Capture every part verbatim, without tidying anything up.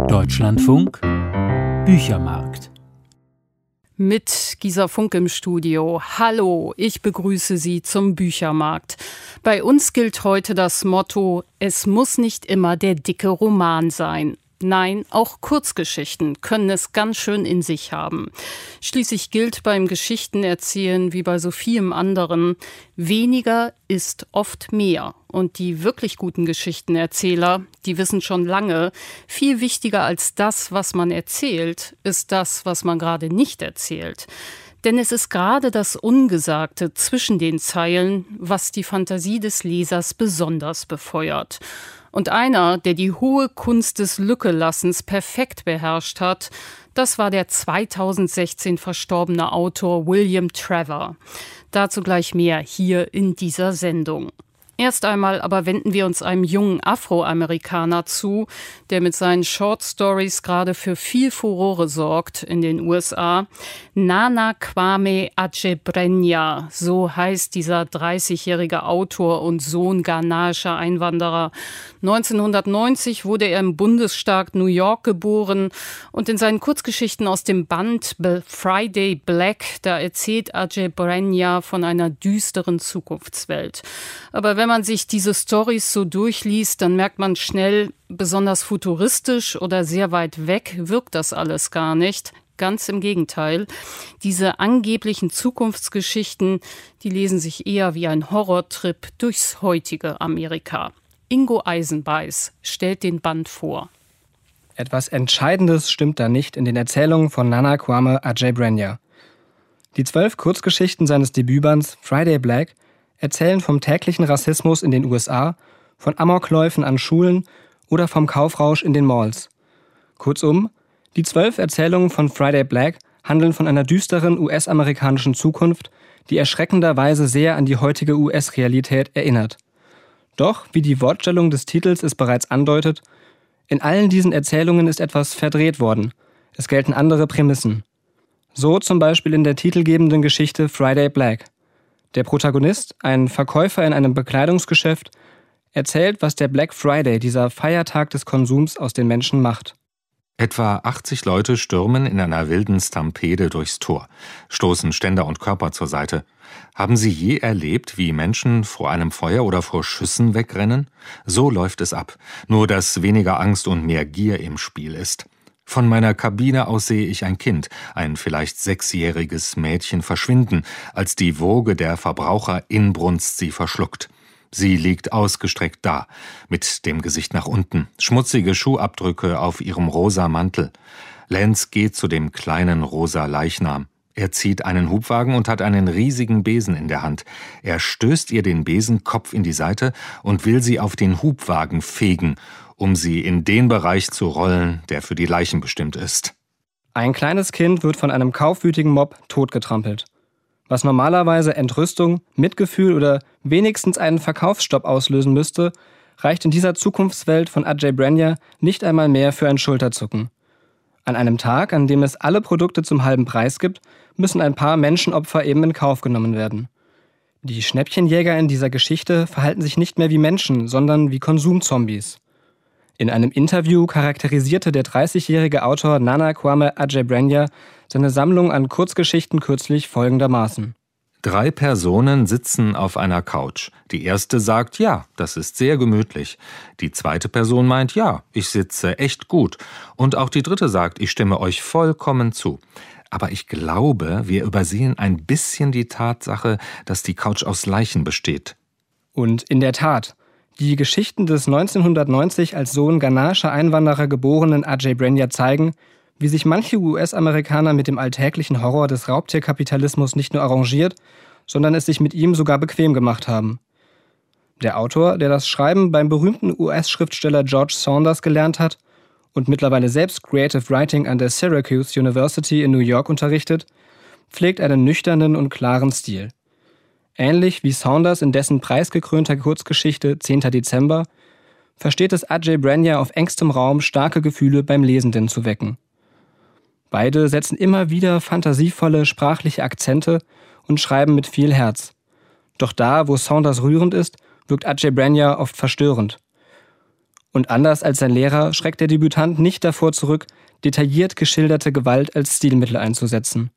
Deutschlandfunk Büchermarkt. Mit Gisa Funk im Studio. Hallo, ich begrüße Sie zum Büchermarkt. Bei uns gilt heute das Motto: Es muss nicht immer der dicke Roman sein. Nein, auch Kurzgeschichten können es ganz schön in sich haben. Schließlich gilt beim Geschichtenerzählen wie bei so vielem anderen: Weniger ist oft mehr. Und die wirklich guten Geschichtenerzähler, die wissen schon lange, viel wichtiger als das, was man erzählt, ist das, was man gerade nicht erzählt. Denn es ist gerade das Ungesagte zwischen den Zeilen, was die Fantasie des Lesers besonders befeuert. Und einer, der die hohe Kunst des Lückelassens perfekt beherrscht hat, das war der zweitausendsechzehn verstorbene Autor William Trevor. Dazu gleich mehr hier in dieser Sendung. Erst einmal aber wenden wir uns einem jungen Afroamerikaner zu, der mit seinen Short Stories gerade für viel Furore sorgt in den U S A. Nana Kwame Adjei-Brenyah, so heißt dieser dreißigjährige Autor und Sohn ghanaischer Einwanderer. neunzehnhundertneunzig wurde er im Bundesstaat New York geboren und in seinen Kurzgeschichten aus dem Band Friday Black, da erzählt Adjei-Brenyah von einer düsteren Zukunftswelt. Aber wenn Wenn man sich diese Storys so durchliest, dann merkt man schnell, besonders futuristisch oder sehr weit weg wirkt das alles gar nicht. Ganz im Gegenteil. Diese angeblichen Zukunftsgeschichten, die lesen sich eher wie ein Horrortrip durchs heutige Amerika. Ingo Eisenbeis stellt den Band vor. Etwas Entscheidendes stimmt da nicht in den Erzählungen von Nana Kwame Adjei-Brenyah. Die zwölf Kurzgeschichten seines Debütbands Friday Black erzählen vom täglichen Rassismus in den U S A, von Amokläufen an Schulen oder vom Kaufrausch in den Malls. Kurzum, die zwölf Erzählungen von Friday Black handeln von einer düsteren U S-amerikanischen Zukunft, die erschreckenderweise sehr an die heutige U S-Realität erinnert. Doch, wie die Wortstellung des Titels es bereits andeutet, in allen diesen Erzählungen ist etwas verdreht worden. Es gelten andere Prämissen. So zum Beispiel in der titelgebenden Geschichte Friday Black. Der Protagonist, ein Verkäufer in einem Bekleidungsgeschäft, erzählt, was der Black Friday, dieser Feiertag des Konsums, aus den Menschen macht. Etwa achtzig Leute stürmen in einer wilden Stampede durchs Tor, stoßen Ständer und Körper zur Seite. Haben Sie je erlebt, wie Menschen vor einem Feuer oder vor Schüssen wegrennen? So läuft es ab, nur dass weniger Angst und mehr Gier im Spiel ist. Von meiner Kabine aus sehe ich ein Kind, ein vielleicht sechsjähriges Mädchen verschwinden, als die Woge der Verbraucherinbrunst sie verschluckt. Sie liegt ausgestreckt da, mit dem Gesicht nach unten, schmutzige Schuhabdrücke auf ihrem rosa Mantel. Lance geht zu dem kleinen rosa Leichnam. Er zieht einen Hubwagen und hat einen riesigen Besen in der Hand. Er stößt ihr den Besenkopf in die Seite und will sie auf den Hubwagen fegen, um sie in den Bereich zu rollen, der für die Leichen bestimmt ist. Ein kleines Kind wird von einem kaufwütigen Mob totgetrampelt. Was normalerweise Entrüstung, Mitgefühl oder wenigstens einen Verkaufsstopp auslösen müsste, reicht in dieser Zukunftswelt von Adjei-Brenyah nicht einmal mehr für ein Schulterzucken. An einem Tag, an dem es alle Produkte zum halben Preis gibt, müssen ein paar Menschenopfer eben in Kauf genommen werden. Die Schnäppchenjäger in dieser Geschichte verhalten sich nicht mehr wie Menschen, sondern wie Konsumzombies. In einem Interview charakterisierte der dreißigjährige Autor Nana Kwame Adjei-Brenyah seine Sammlung an Kurzgeschichten kürzlich folgendermaßen. Drei Personen sitzen auf einer Couch. Die erste sagt, ja, das ist sehr gemütlich. Die zweite Person meint, ja, ich sitze echt gut. Und auch die dritte sagt, ich stimme euch vollkommen zu. Aber ich glaube, wir übersehen ein bisschen die Tatsache, dass die Couch aus Leichen besteht. Und in der Tat, die Geschichten des neunzehnhundertneunzig als Sohn ghanaischer Einwanderer geborenen Adjei-Brenyah zeigen, wie sich manche U S-Amerikaner mit dem alltäglichen Horror des Raubtierkapitalismus nicht nur arrangiert, sondern es sich mit ihm sogar bequem gemacht haben. Der Autor, der das Schreiben beim berühmten U S-Schriftsteller George Saunders gelernt hat und mittlerweile selbst Creative Writing an der Syracuse University in New York unterrichtet, pflegt einen nüchternen und klaren Stil. Ähnlich wie Saunders in dessen preisgekrönter Kurzgeschichte zehnter Dezember versteht es Adjei-Brenyah auf engstem Raum, starke Gefühle beim Lesenden zu wecken. Beide setzen immer wieder fantasievolle sprachliche Akzente und schreiben mit viel Herz. Doch da, wo Saunders rührend ist, wirkt Adjei-Brenyah oft verstörend. Und anders als sein Lehrer schreckt der Debütant nicht davor zurück, detailliert geschilderte Gewalt als Stilmittel einzusetzen.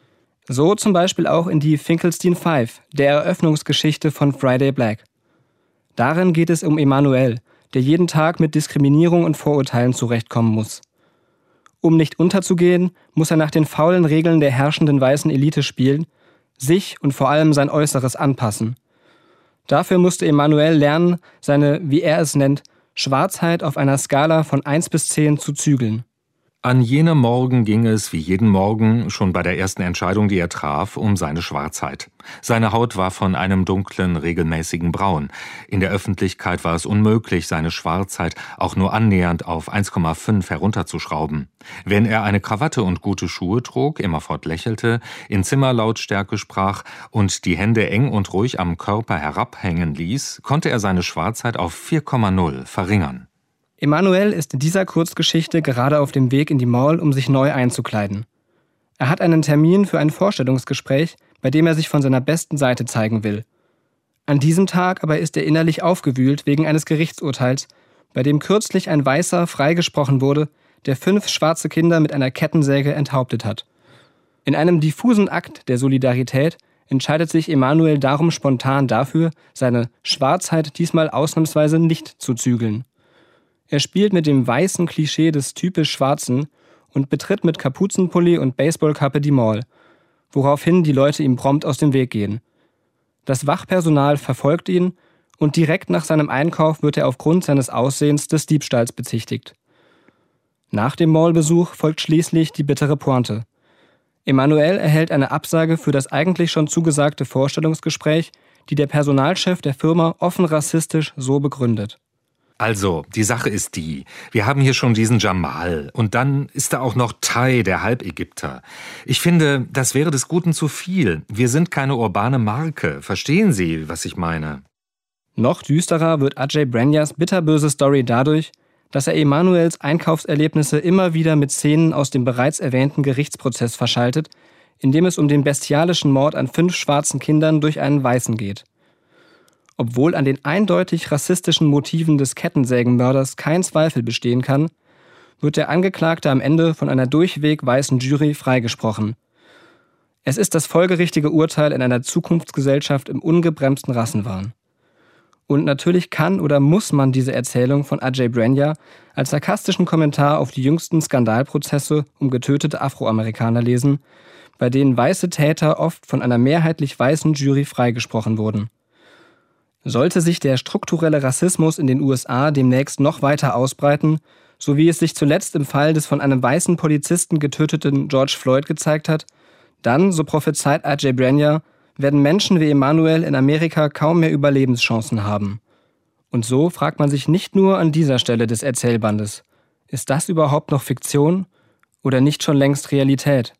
So zum Beispiel auch in die Finkelstein Five, der Eröffnungsgeschichte von Friday Black. Darin geht es um Emanuel, der jeden Tag mit Diskriminierung und Vorurteilen zurechtkommen muss. Um nicht unterzugehen, muss er nach den faulen Regeln der herrschenden weißen Elite spielen, sich und vor allem sein Äußeres anpassen. Dafür musste Emanuel lernen, seine, wie er es nennt, Schwarzheit auf einer Skala von eins bis zehn zu zügeln. An jenem Morgen ging es, wie jeden Morgen, schon bei der ersten Entscheidung, die er traf, um seine Schwarzheit. Seine Haut war von einem dunklen, regelmäßigen Braun. In der Öffentlichkeit war es unmöglich, seine Schwarzheit auch nur annähernd auf eins Komma fünf herunterzuschrauben. Wenn er eine Krawatte und gute Schuhe trug, immerfort lächelte, in Zimmerlautstärke sprach und die Hände eng und ruhig am Körper herabhängen ließ, konnte er seine Schwarzheit auf vier Komma null verringern. Emanuel ist in dieser Kurzgeschichte gerade auf dem Weg in die Mall, um sich neu einzukleiden. Er hat einen Termin für ein Vorstellungsgespräch, bei dem er sich von seiner besten Seite zeigen will. An diesem Tag aber ist er innerlich aufgewühlt wegen eines Gerichtsurteils, bei dem kürzlich ein Weißer freigesprochen wurde, der fünf schwarze Kinder mit einer Kettensäge enthauptet hat. In einem diffusen Akt der Solidarität entscheidet sich Emanuel darum spontan dafür, seine Schwarzheit diesmal ausnahmsweise nicht zu zügeln. Er spielt mit dem weißen Klischee des typisch Schwarzen und betritt mit Kapuzenpulli und Baseballkappe die Mall, woraufhin die Leute ihm prompt aus dem Weg gehen. Das Wachpersonal verfolgt ihn und direkt nach seinem Einkauf wird er aufgrund seines Aussehens des Diebstahls bezichtigt. Nach dem Mallbesuch folgt schließlich die bittere Pointe. Emanuel erhält eine Absage für das eigentlich schon zugesagte Vorstellungsgespräch, die der Personalchef der Firma offen rassistisch so begründet. Also, die Sache ist die, wir haben hier schon diesen Jamal und dann ist da auch noch Tai, der Halbägypter. Ich finde, das wäre des Guten zu viel. Wir sind keine urbane Marke. Verstehen Sie, was ich meine? Noch düsterer wird Ajay Brenyas bitterböse Story dadurch, dass er Emanuels Einkaufserlebnisse immer wieder mit Szenen aus dem bereits erwähnten Gerichtsprozess verschaltet, in dem es um den bestialischen Mord an fünf schwarzen Kindern durch einen Weißen geht. Obwohl an den eindeutig rassistischen Motiven des Kettensägenmörders kein Zweifel bestehen kann, wird der Angeklagte am Ende von einer durchweg weißen Jury freigesprochen. Es ist das folgerichtige Urteil in einer Zukunftsgesellschaft im ungebremsten Rassenwahn. Und natürlich kann oder muss man diese Erzählung von Ajay Brenya als sarkastischen Kommentar auf die jüngsten Skandalprozesse um getötete Afroamerikaner lesen, bei denen weiße Täter oft von einer mehrheitlich weißen Jury freigesprochen wurden. Sollte sich der strukturelle Rassismus in den U S A demnächst noch weiter ausbreiten, so wie es sich zuletzt im Fall des von einem weißen Polizisten getöteten George Floyd gezeigt hat, dann, so prophezeit Ajay Brenya, werden Menschen wie Emanuel in Amerika kaum mehr Überlebenschancen haben. Und so fragt man sich nicht nur an dieser Stelle des Erzählbandes, ist das überhaupt noch Fiktion oder nicht schon längst Realität?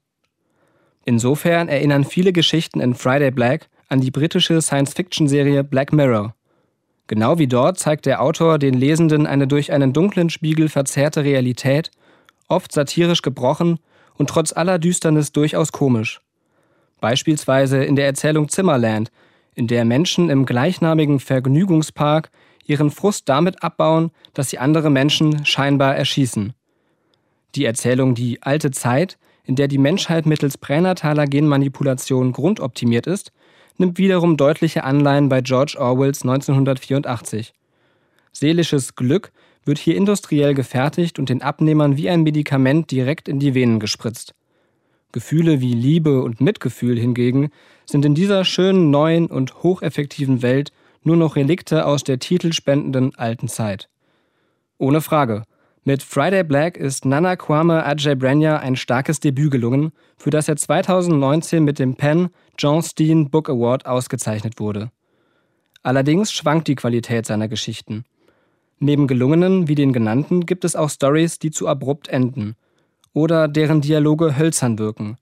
Insofern erinnern viele Geschichten in Friday Black an die britische Science-Fiction-Serie Black Mirror. Genau wie dort zeigt der Autor den Lesenden eine durch einen dunklen Spiegel verzerrte Realität, oft satirisch gebrochen und trotz aller Düsternis durchaus komisch. Beispielsweise in der Erzählung Zimmerland, in der Menschen im gleichnamigen Vergnügungspark ihren Frust damit abbauen, dass sie andere Menschen scheinbar erschießen. Die Erzählung Die alte Zeit, in der die Menschheit mittels pränataler Genmanipulation grundoptimiert ist, nimmt wiederum deutliche Anleihen bei George Orwells neunzehnhundertvierundachtzig. Seelisches Glück wird hier industriell gefertigt und den Abnehmern wie ein Medikament direkt in die Venen gespritzt. Gefühle wie Liebe und Mitgefühl hingegen sind in dieser schönen, neuen und hocheffektiven Welt nur noch Relikte aus der titelspendenden alten Zeit. Ohne Frage. Mit Friday Black ist Nana Kwame Ajay Brenya ein starkes Debüt gelungen, für das er zweitausendneunzehn mit dem Penn John Steen Book Award ausgezeichnet wurde. Allerdings schwankt die Qualität seiner Geschichten. Neben gelungenen wie den genannten gibt es auch Storys, die zu abrupt enden oder deren Dialoge hölzern wirken.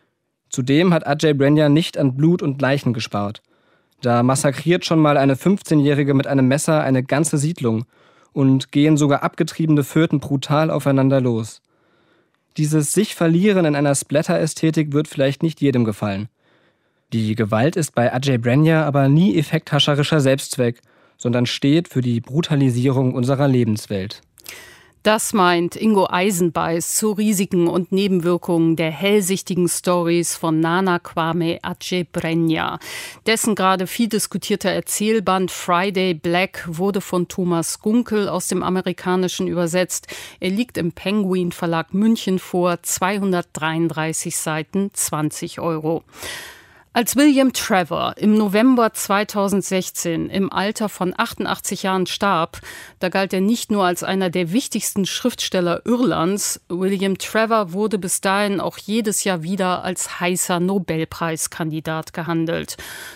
Zudem hat Ajay Brenya nicht an Blut und Leichen gespart. Da massakriert schon mal eine fünfzehnjährige mit einem Messer eine ganze Siedlung und gehen sogar abgetriebene Föten brutal aufeinander los. Dieses Sich-Verlieren in einer Splatter-Ästhetik wird vielleicht nicht jedem gefallen. Die Gewalt ist bei Ajay Brenya aber nie effekthascherischer Selbstzweck, sondern steht für die Brutalisierung unserer Lebenswelt. Das meint Ingo Eisenbeis zu Risiken und Nebenwirkungen der hellsichtigen Stories von Nana Kwame Adjei-Brenya. Dessen gerade viel diskutierter Erzählband Friday Black wurde von Thomas Gunkel aus dem Amerikanischen übersetzt. Er liegt im Penguin Verlag München vor, zweihundertdreiunddreißig Seiten, zwanzig Euro. Als William Trevor im November zweitausendsechzehn im Alter von achtundachtzig Jahren starb, da galt er nicht nur als einer der wichtigsten Schriftsteller Irlands. William Trevor wurde bis dahin auch jedes Jahr wieder als heißer Nobelpreiskandidat gehandelt.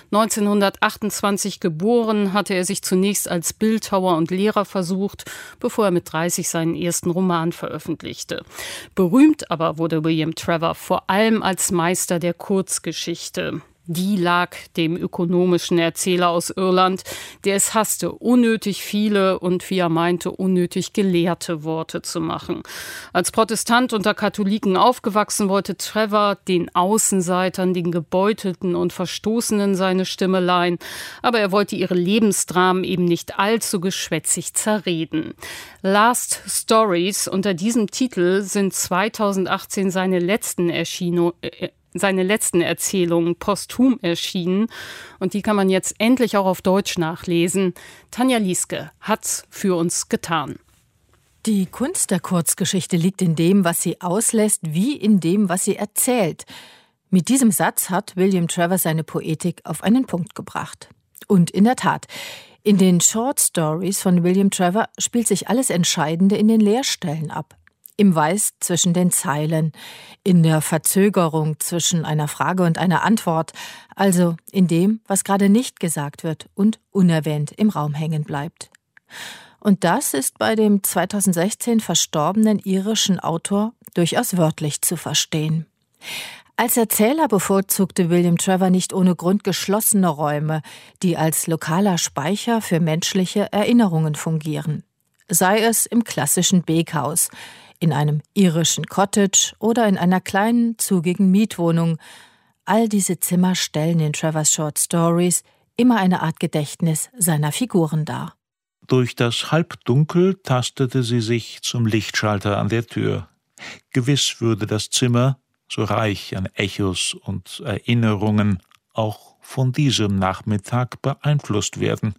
neunzehnhundertachtundzwanzig geboren, hatte er sich zunächst als Bildhauer und Lehrer versucht, bevor er mit dreißig seinen ersten Roman veröffentlichte. Berühmt aber wurde William Trevor vor allem als Meister der Kurzgeschichte. Die lag dem ökonomischen Erzähler aus Irland, der es hasste, unnötig viele und, wie er meinte, unnötig gelehrte Worte zu machen. Als Protestant unter Katholiken aufgewachsen, wollte Trevor den Außenseitern, den Gebeutelten und Verstoßenen seine Stimme leihen, aber er wollte ihre Lebensdramen eben nicht allzu geschwätzig zerreden. Last Stories, unter diesem Titel sind zweitausendachtzehn seine letzten Erscheinungen, äh, seine letzten Erzählungen posthum erschienen und die kann man jetzt endlich auch auf Deutsch nachlesen. Tanja Lieske hat's für uns getan. Die Kunst der Kurzgeschichte liegt in dem, was sie auslässt, wie in dem, was sie erzählt. Mit diesem Satz hat William Trevor seine Poetik auf einen Punkt gebracht. Und in der Tat, in den Short Stories von William Trevor spielt sich alles Entscheidende in den Leerstellen ab. Im Weiß zwischen den Zeilen, in der Verzögerung zwischen einer Frage und einer Antwort, also in dem, was gerade nicht gesagt wird und unerwähnt im Raum hängen bleibt. Und das ist bei dem zweitausendsechzehn verstorbenen irischen Autor durchaus wörtlich zu verstehen. Als Erzähler bevorzugte William Trevor nicht ohne Grund geschlossene Räume, die als lokaler Speicher für menschliche Erinnerungen fungieren. Sei es im klassischen Beekhaus, in einem irischen Cottage oder in einer kleinen, zugigen Mietwohnung. All diese Zimmer stellen in Trevors Short Stories immer eine Art Gedächtnis seiner Figuren dar. Durch das Halbdunkel tastete sie sich zum Lichtschalter an der Tür. Gewiss würde das Zimmer, so reich an Echos und Erinnerungen, auch von diesem Nachmittag beeinflusst werden.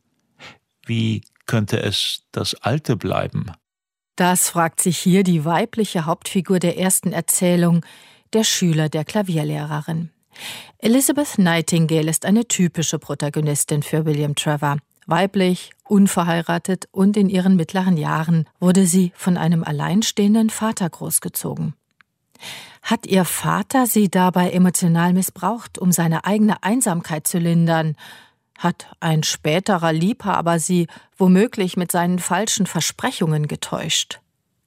Wie könnte es das Alte bleiben? Das fragt sich hier die weibliche Hauptfigur der ersten Erzählung, der Schüler der Klavierlehrerin. Elizabeth Nightingale ist eine typische Protagonistin für William Trevor. Weiblich, unverheiratet und in ihren mittleren Jahren wurde sie von einem alleinstehenden Vater großgezogen. Hat ihr Vater sie dabei emotional missbraucht, um seine eigene Einsamkeit zu lindern? Hat ein späterer Liebhaber sie womöglich mit seinen falschen Versprechungen getäuscht?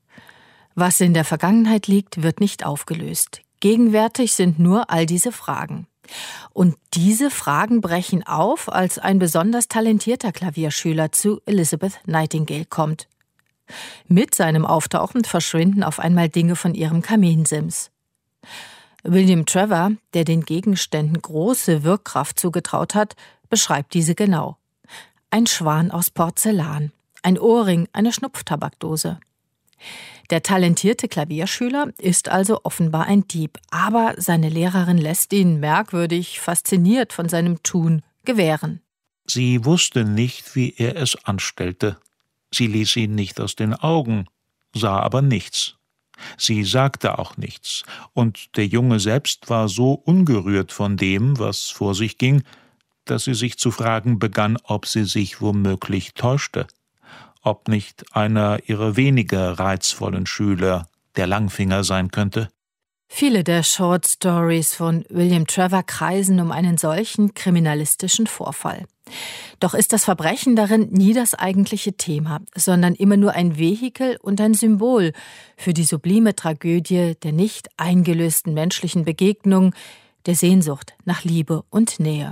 Was in der Vergangenheit liegt, wird nicht aufgelöst. Gegenwärtig sind nur all diese Fragen. Und diese Fragen brechen auf, als ein besonders talentierter Klavierschüler zu Elizabeth Nightingale kommt. Mit seinem Auftauchen verschwinden auf einmal Dinge von ihrem Kaminsims. William Trevor, der den Gegenständen große Wirkkraft zugetraut hat, beschreibt diese genau. Ein Schwan aus Porzellan, ein Ohrring, eine Schnupftabakdose. Der talentierte Klavierschüler ist also offenbar ein Dieb, aber seine Lehrerin lässt ihn, merkwürdig fasziniert von seinem Tun, gewähren. Sie wusste nicht, wie er es anstellte. Sie ließ ihn nicht aus den Augen, sah aber nichts. Sie sagte auch nichts, und der Junge selbst war so ungerührt von dem, was vor sich ging, dass sie sich zu fragen begann, ob sie sich womöglich täuschte, ob nicht einer ihrer weniger reizvollen Schüler der Langfinger sein könnte. Viele der Short Stories von William Trevor kreisen um einen solchen kriminalistischen Vorfall. Doch ist das Verbrechen darin nie das eigentliche Thema, sondern immer nur ein Vehikel und ein Symbol für die sublime Tragödie der nicht eingelösten menschlichen Begegnung, der Sehnsucht nach Liebe und Nähe.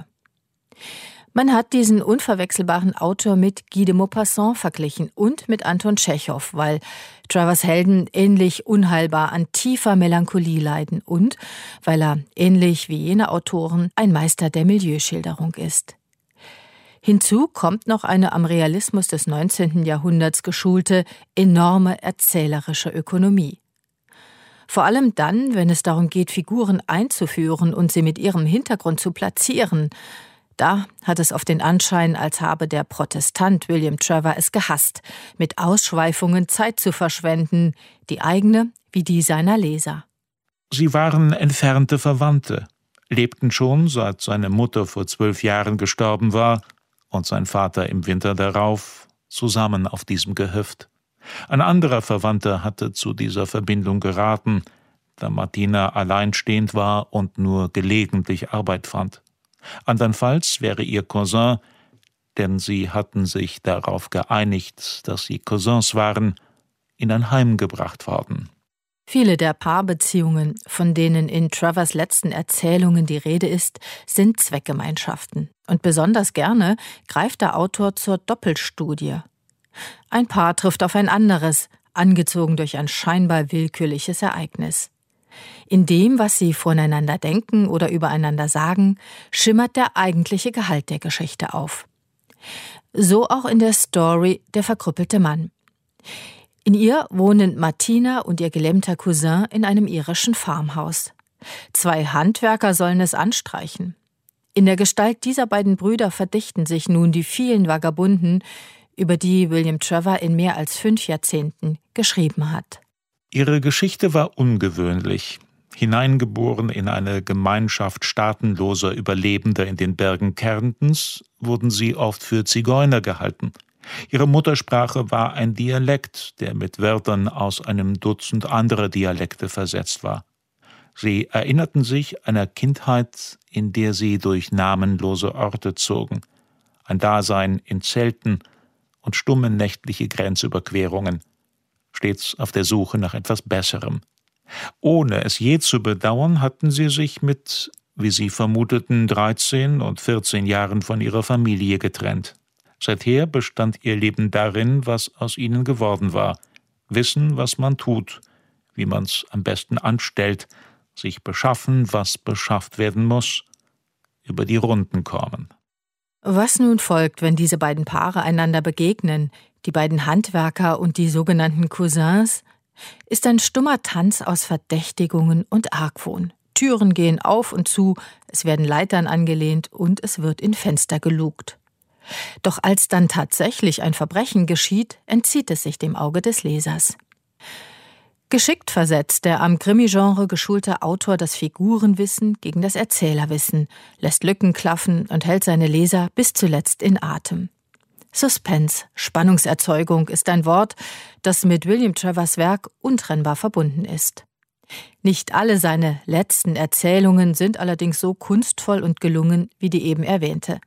Man hat diesen unverwechselbaren Autor mit Guy de Maupassant verglichen und mit Anton Tschechow, weil Trevors Helden ähnlich unheilbar an tiefer Melancholie leiden und weil er, ähnlich wie jene Autoren, ein Meister der Milieuschilderung ist. Hinzu kommt noch eine am Realismus des neunzehnten Jahrhunderts geschulte, enorme erzählerische Ökonomie. Vor allem dann, wenn es darum geht, Figuren einzuführen und sie mit ihrem Hintergrund zu platzieren. Da hat es oft den Anschein, als habe der Protestant William Trevor es gehasst, mit Ausschweifungen Zeit zu verschwenden, die eigene wie die seiner Leser. Sie waren entfernte Verwandte, lebten schon, seit seine Mutter vor zwölf Jahren gestorben war und sein Vater im Winter darauf, zusammen auf diesem Gehöft. Ein anderer Verwandter hatte zu dieser Verbindung geraten, da Martina alleinstehend war und nur gelegentlich Arbeit fand. Andernfalls wäre ihr Cousin, denn sie hatten sich darauf geeinigt, dass sie Cousins waren, in ein Heim gebracht worden. Viele der Paarbeziehungen, von denen in Trevors letzten Erzählungen die Rede ist, sind Zweckgemeinschaften. Und besonders gerne greift der Autor zur Doppelstudie. Ein Paar trifft auf ein anderes, angezogen durch ein scheinbar willkürliches Ereignis. In dem, was sie voneinander denken oder übereinander sagen, schimmert der eigentliche Gehalt der Geschichte auf. So auch in der Story Der verkrüppelte Mann. In ihr wohnen Martina und ihr gelähmter Cousin in einem irischen Farmhaus. Zwei Handwerker sollen es anstreichen. In der Gestalt dieser beiden Brüder verdichten sich nun die vielen Vagabunden, über die William Trevor in mehr als fünf Jahrzehnten geschrieben hat. Ihre Geschichte war ungewöhnlich. Hineingeboren in eine Gemeinschaft staatenloser Überlebender in den Bergen Kärntens, wurden sie oft für Zigeuner gehalten. Ihre Muttersprache war ein Dialekt, der mit Wörtern aus einem Dutzend anderer Dialekte versetzt war. Sie erinnerten sich einer Kindheit, in der sie durch namenlose Orte zogen, ein Dasein in Zelten und stumme nächtliche Grenzüberquerungen, stets auf der Suche nach etwas Besserem. Ohne es je zu bedauern, hatten sie sich mit, wie sie vermuteten, dreizehn und vierzehn Jahren von ihrer Familie getrennt. Seither bestand ihr Leben darin, was aus ihnen geworden war. Wissen, was man tut, wie man's am besten anstellt, sich beschaffen, was beschafft werden muss, über die Runden kommen. Was nun folgt, wenn diese beiden Paare einander begegnen, die beiden Handwerker und die sogenannten Cousins, ist ein stummer Tanz aus Verdächtigungen und Argwohn. Türen gehen auf und zu, es werden Leitern angelehnt und es wird in Fenster gelugt. Doch als dann tatsächlich ein Verbrechen geschieht, entzieht es sich dem Auge des Lesers. Geschickt versetzt der am Krimi-Genre geschulte Autor das Figurenwissen gegen das Erzählerwissen, lässt Lücken klaffen und hält seine Leser bis zuletzt in Atem. Suspense, Spannungserzeugung ist ein Wort, das mit William Trevors Werk untrennbar verbunden ist. Nicht alle seine letzten Erzählungen sind allerdings so kunstvoll und gelungen wie die eben erwähnte.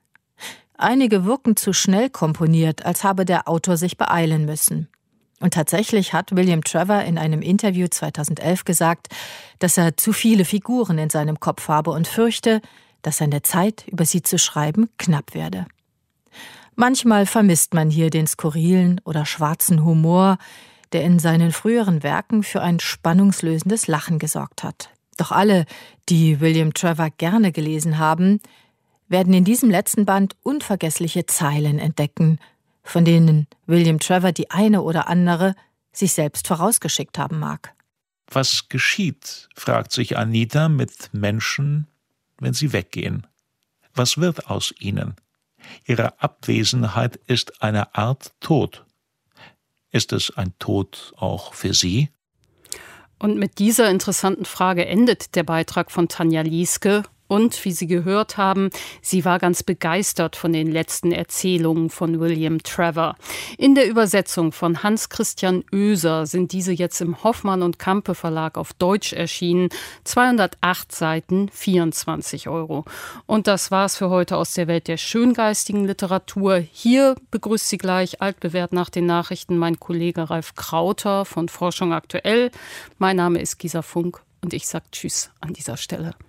Einige wirken zu schnell komponiert, als habe der Autor sich beeilen müssen. Und tatsächlich hat William Trevor in einem Interview zweitausendelf gesagt, dass er zu viele Figuren in seinem Kopf habe und fürchte, dass seine Zeit, über sie zu schreiben, knapp werde. Manchmal vermisst man hier den skurrilen oder schwarzen Humor, der in seinen früheren Werken für ein spannungslösendes Lachen gesorgt hat. Doch alle, die William Trevor gerne gelesen haben, werden in diesem letzten Band unvergessliche Zeilen entdecken, von denen William Trevor die eine oder andere sich selbst vorausgeschickt haben mag. Was geschieht, fragt sich Anita, mit Menschen, wenn sie weggehen? Was wird aus ihnen? Ihre Abwesenheit ist eine Art Tod. Ist es ein Tod auch für sie? Und mit dieser interessanten Frage endet der Beitrag von Tanja Lieske. Und, wie Sie gehört haben, sie war ganz begeistert von den letzten Erzählungen von William Trevor. In der Übersetzung von Hans-Christian Oeser sind diese jetzt im Hoffmann und Campe Verlag auf Deutsch erschienen. zweihundertacht Seiten, vierundzwanzig Euro. Und das war's für heute aus der Welt der schöngeistigen Literatur. Hier begrüßt Sie gleich altbewährt nach den Nachrichten mein Kollege Ralf Krauter von Forschung aktuell. Mein Name ist Gisa Funk und ich sage Tschüss an dieser Stelle.